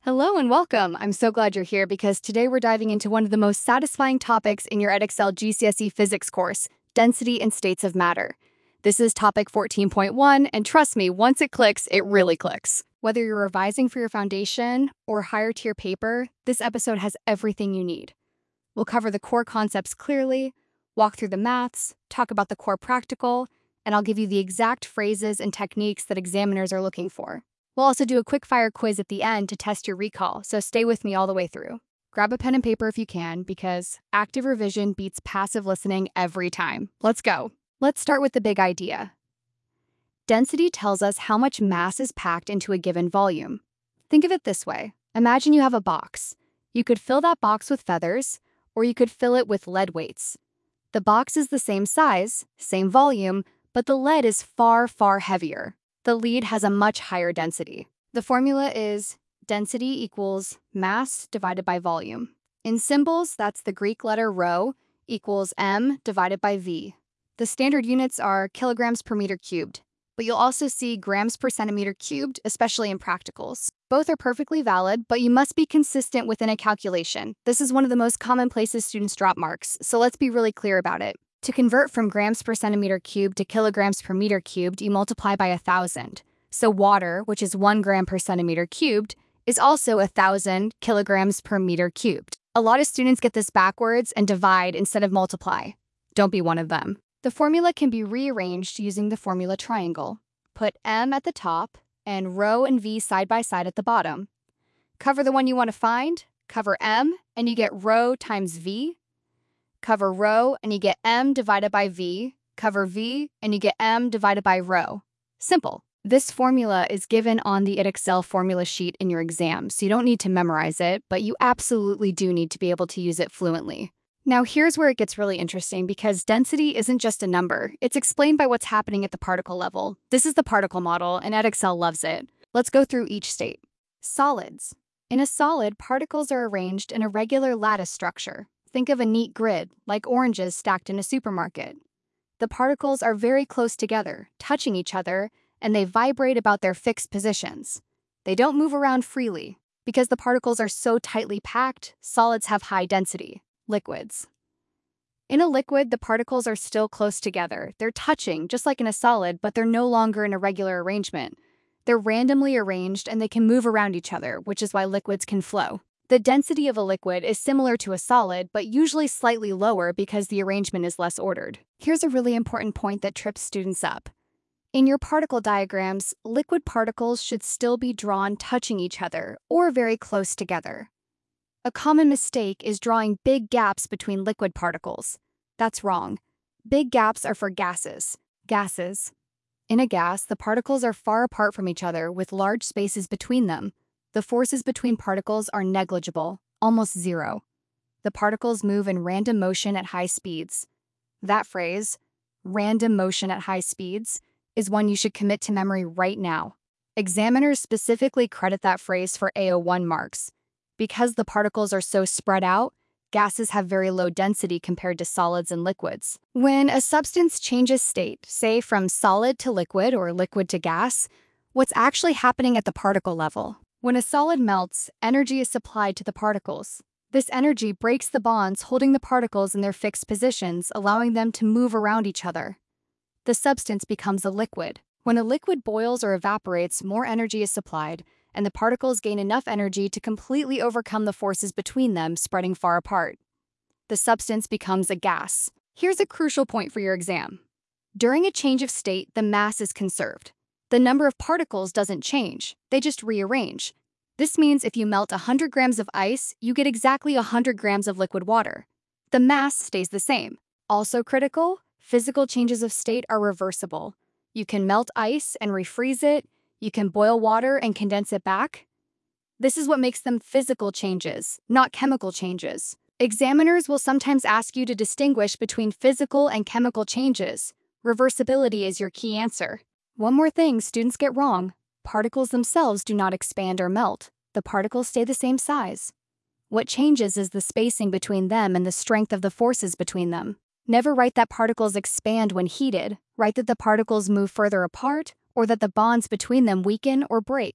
Hello and welcome. I'm so glad you're here because today we're diving into one of the most satisfying topics in your Edexcel GCSE physics course, density and states of matter. This is topic 14.1, and trust me, once it clicks, it really clicks. Whether you're revising for your foundation or higher tier paper, this episode has everything you need. We'll cover the core concepts clearly, walk through the maths, talk about the core practical, and I'll give you the exact phrases and techniques that examiners are looking for. We'll also do a quick-fire quiz at the end to test your recall, so stay with me all the way through. Grab a pen and paper if you can, because active revision beats passive listening every time. Let's go. Let's start with the big idea. Density tells us how much mass is packed into a given volume. Think of it this way. Imagine you have a box. You could fill that box with feathers, or you could fill it with lead weights. The box is the same size, same volume, but the lead is far, far heavier. The lead has a much higher density. The formula is density equals mass divided by volume. In symbols, that's the Greek letter rho equals m divided by v. The standard units are kilograms per meter cubed, but you'll also see grams per centimeter cubed, especially in practicals. Both are perfectly valid, but you must be consistent within a calculation. This is one of the most common places students drop marks, so let's be really clear about it. To convert from grams per centimeter cubed to kilograms per meter cubed, you multiply by 1,000. So water, which is 1 gram per centimeter cubed, is also 1,000 kilograms per meter cubed. A lot of students get this backwards and divide instead of multiply. Don't be one of them. The formula can be rearranged using the formula triangle. Put m at the top and rho and v side by side at the bottom. Cover the one you want to find, cover m, and you get rho times v. Cover rho, and you get m divided by v. Cover v, and you get m divided by rho. Simple. This formula is given on the Edexcel formula sheet in your exam, so you don't need to memorize it, but you absolutely do need to be able to use it fluently. Now here's where it gets really interesting because density isn't just a number. It's explained by what's happening at the particle level. This is the particle model, and Edexcel loves it. Let's go through each state. Solids. In a solid, particles are arranged in a regular lattice structure. Think of a neat grid, like oranges stacked in a supermarket. The particles are very close together, touching each other, and they vibrate about their fixed positions. They don't move around freely. Because the particles are so tightly packed, solids have high density. Liquids. In a liquid, the particles are still close together. They're touching, just like in a solid, but they're no longer in a regular arrangement. They're randomly arranged, and they can move around each other, which is why liquids can flow. The density of a liquid is similar to a solid, but usually slightly lower because the arrangement is less ordered. Here's a really important point that trips students up. In your particle diagrams, liquid particles should still be drawn touching each other or very close together. A common mistake is drawing big gaps between liquid particles. That's wrong. Big gaps are for gases. In a gas, the particles are far apart from each other with large spaces between them. The forces between particles are negligible, almost zero. The particles move in random motion at high speeds. That phrase, random motion at high speeds, is one you should commit to memory right now. Examiners specifically credit that phrase for AO1 marks. Because the particles are so spread out, gases have very low density compared to solids and liquids. When a substance changes state, say from solid to liquid or liquid to gas, what's actually happening at the particle level? When a solid melts, energy is supplied to the particles. This energy breaks the bonds holding the particles in their fixed positions, allowing them to move around each other. The substance becomes a liquid. When a liquid boils or evaporates, more energy is supplied, and the particles gain enough energy to completely overcome the forces between them, spreading far apart. The substance becomes a gas. Here's a crucial point for your exam. During a change of state, the mass is conserved. The number of particles doesn't change, they just rearrange. This means if you melt 100 grams of ice, you get exactly 100 grams of liquid water. The mass stays the same. Also critical, physical changes of state are reversible. You can melt ice and refreeze it. You can boil water and condense it back. This is what makes them physical changes, not chemical changes. Examiners will sometimes ask you to distinguish between physical and chemical changes. Reversibility is your key answer. One more thing students get wrong. Particles themselves do not expand or melt. The particles stay the same size. What changes is the spacing between them and the strength of the forces between them. Never write that particles expand when heated. Write that the particles move further apart or that the bonds between them weaken or break.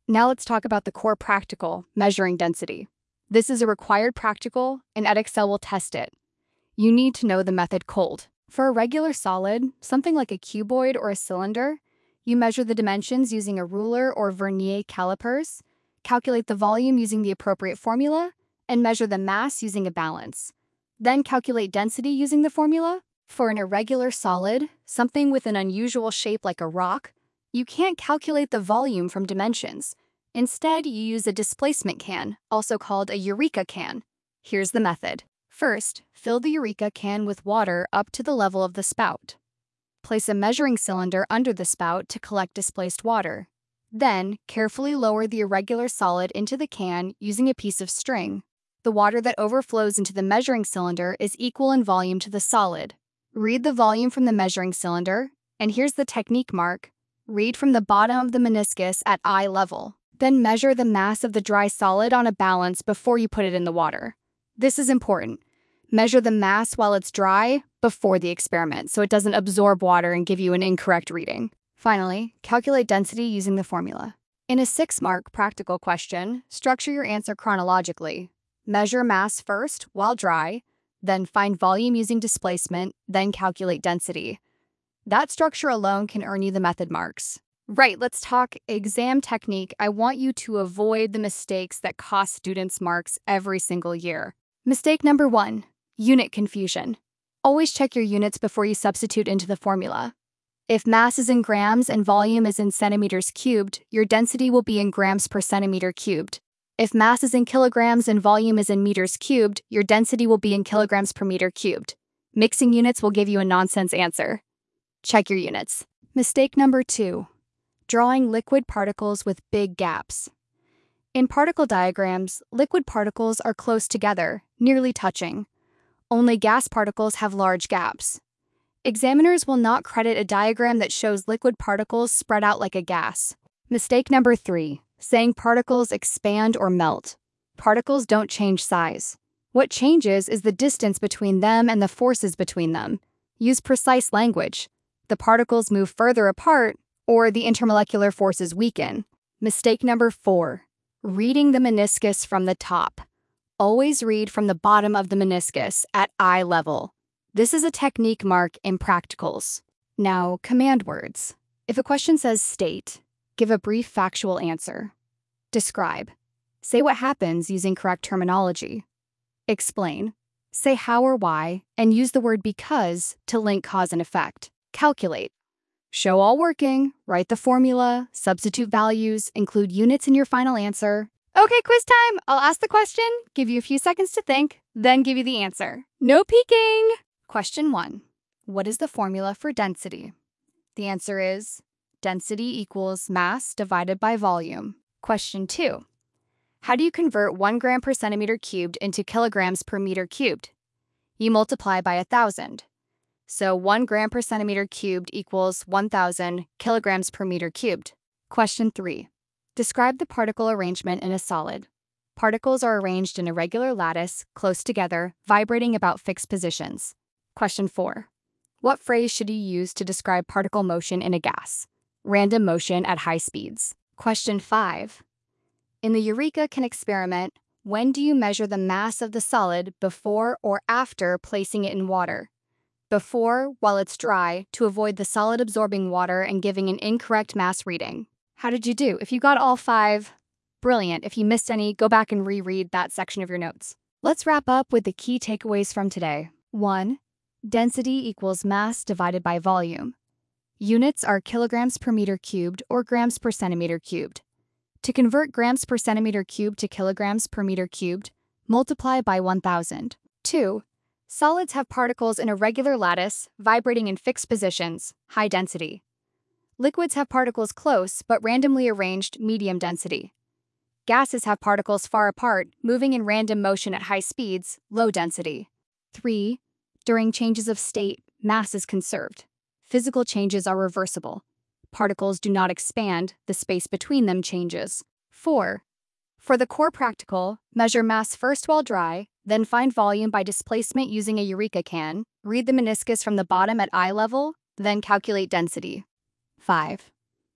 Now let's talk about the core practical, measuring density. This is a required practical, and Edexcel will test it. You need to know the method cold. For a regular solid, something like a cuboid or a cylinder, you measure the dimensions using a ruler or vernier calipers, calculate the volume using the appropriate formula, and measure the mass using a balance. Then calculate density using the formula. For an irregular solid, something with an unusual shape like a rock, you can't calculate the volume from dimensions. Instead, you use a displacement can, also called a Eureka can. Here's the method. First, fill the Eureka can with water up to the level of the spout. Place a measuring cylinder under the spout to collect displaced water. Then, carefully lower the irregular solid into the can using a piece of string. The water that overflows into the measuring cylinder is equal in volume to the solid. Read the volume from the measuring cylinder, and here's the technique mark. Read from the bottom of the meniscus at eye level. Then measure the mass of the dry solid on a balance before you put it in the water. This is important. Measure the mass while it's dry before the experiment so it doesn't absorb water and give you an incorrect reading. Finally, calculate density using the formula. In a 6-mark practical question, structure your answer chronologically. Measure mass first while dry, then find volume using displacement, then calculate density. That structure alone can earn you the method marks. Right, let's talk exam technique. I want you to avoid the mistakes that cost students marks every single year. Mistake number 1, unit confusion. Always check your units before you substitute into the formula. If mass is in grams and volume is in centimeters cubed, your density will be in grams per centimeter cubed. If mass is in kilograms and volume is in meters cubed, your density will be in kilograms per meter cubed. Mixing units will give you a nonsense answer. Check your units. Mistake number 2, drawing liquid particles with big gaps. In particle diagrams, liquid particles are close together, nearly touching. Only gas particles have large gaps. Examiners will not credit a diagram that shows liquid particles spread out like a gas. Mistake number 3, saying particles expand or melt. Particles don't change size. What changes is the distance between them and the forces between them. Use precise language. The particles move further apart, or the intermolecular forces weaken. Mistake number 4, reading the meniscus from the top. Always read from the bottom of the meniscus at eye level. This is a technique mark in practicals. Now, command words. If a question says state, give a brief factual answer. Describe. Say what happens using correct terminology. Explain. Say how or why, and use the word because to link cause and effect. Calculate. Show all working, write the formula, substitute values, include units in your final answer. Okay, quiz time! I'll ask the question, give you a few seconds to think, then give you the answer. No peeking! Question 1. What is the formula for density? The answer is density equals mass divided by volume. Question 2. How do you convert 1 gram per centimeter cubed into kilograms per meter cubed? You multiply by 1,000. So 1 gram per centimeter cubed equals 1,000 kilograms per meter cubed. Question 3. Describe the particle arrangement in a solid. Particles are arranged in a regular lattice, close together, vibrating about fixed positions. Question 4. What phrase should you use to describe particle motion in a gas? Random motion at high speeds. Question 5. In the Eureka Can experiment, when do you measure the mass of the solid before or after placing it in water? Before, while it's dry, to avoid the solid absorbing water and giving an incorrect mass reading. How did you do? If you got all 5, brilliant. If you missed any, go back and reread that section of your notes. Let's wrap up with the key takeaways from today. 1. Density equals mass divided by volume. Units are kilograms per meter cubed or grams per centimeter cubed. To convert grams per centimeter cubed to kilograms per meter cubed, multiply by 1,000. 2. Solids have particles in a regular lattice, vibrating in fixed positions, high density. Liquids have particles close, but randomly arranged, medium density. Gases have particles far apart, moving in random motion at high speeds, low density. 3. During changes of state, mass is conserved. Physical changes are reversible. Particles do not expand, the space between them changes. 4. For the core practical, measure mass first while dry, then find volume by displacement using a Eureka can, read the meniscus from the bottom at eye level, then calculate density. 5.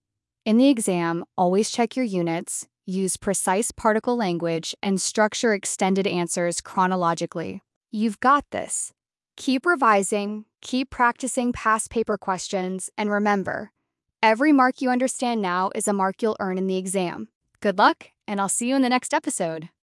In the exam, always check your units, use precise particle language, and structure extended answers chronologically. You've got this. Keep revising, keep practicing past paper questions, and remember, every mark you understand now is a mark you'll earn in the exam. Good luck, and I'll see you in the next episode.